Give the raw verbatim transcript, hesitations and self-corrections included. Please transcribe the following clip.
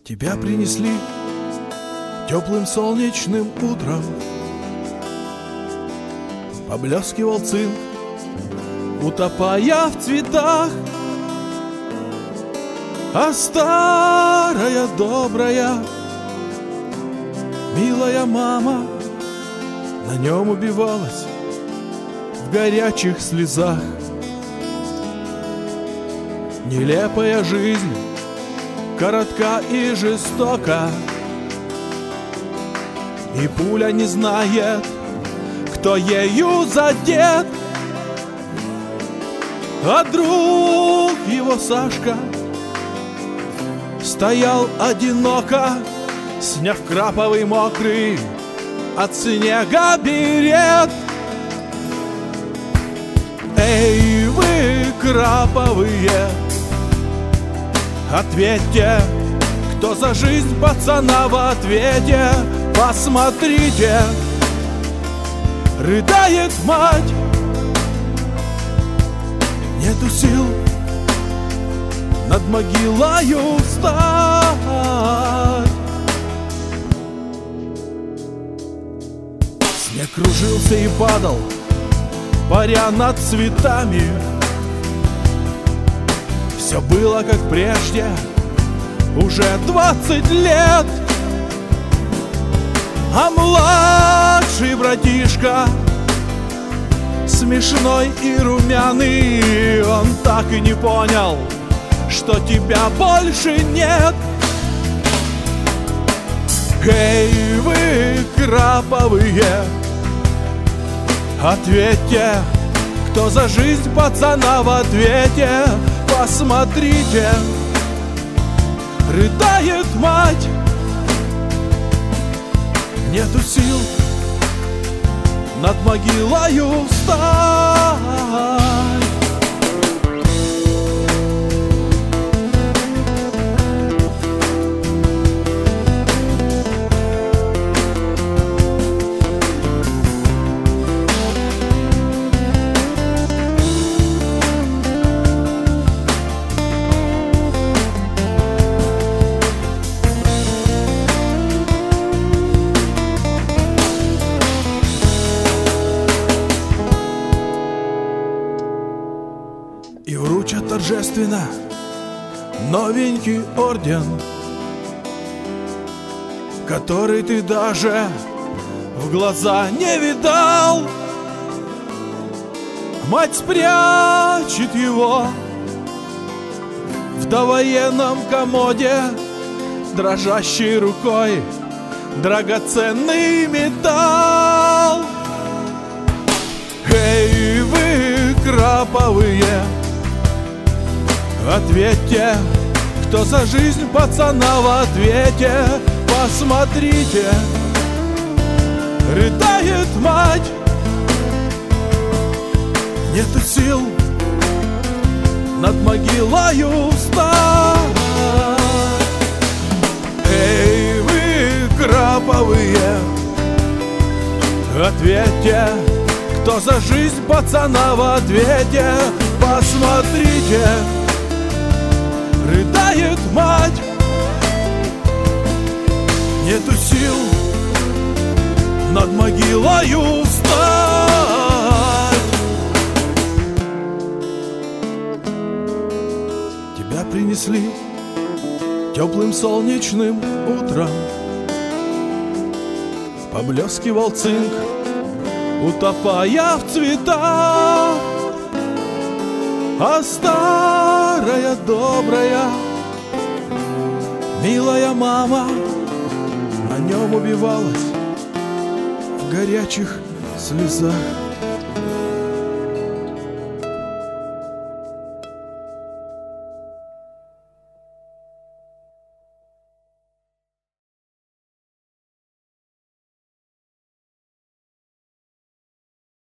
Тебя принесли теплым солнечным утром. Поблескивал цинк, утопая в цветах. А старая добрая милая мама на нем убивалась в горячих слезах. Нелепая жизнь, коротка и жестока, и пуля не знает, кто ею задет. А друг его Сашка стоял одиноко, сняв краповый мокрый от снега берет. Эй, вы, краповые, ответьте, кто за жизнь пацана в ответе. Посмотрите, рыдает мать, нету сил над могилою встать. Снег кружился и падал, паря над цветами. Все было как прежде, уже двадцать лет. А младший братишка, смешной и румяный, он так и не понял, что тебя больше нет. Эй, вы, краповые, ответьте, кто за жизнь пацана в ответе. Посмотрите, рыдает мать, нету сил над могилою встать. И вручат торжественно новенький орден, который ты даже в глаза не видал. Мать спрячет его в довоенном комоде, дрожащей рукой драгоценный металл. Эй, вы, краповые, ответьте, кто за жизнь пацана в ответе. Посмотрите, рыдает мать, нету сил над могилою встать. Эй, вы, краповые, ответьте, кто за жизнь пацана в ответе. Посмотрите, рыдает мать, нету сил над могилою встать. Тебя принесли теплым солнечным утром. Поблескивал цинк, утопая в цветах. А старая добрая милая мама на нем убивалась в горячих слезах.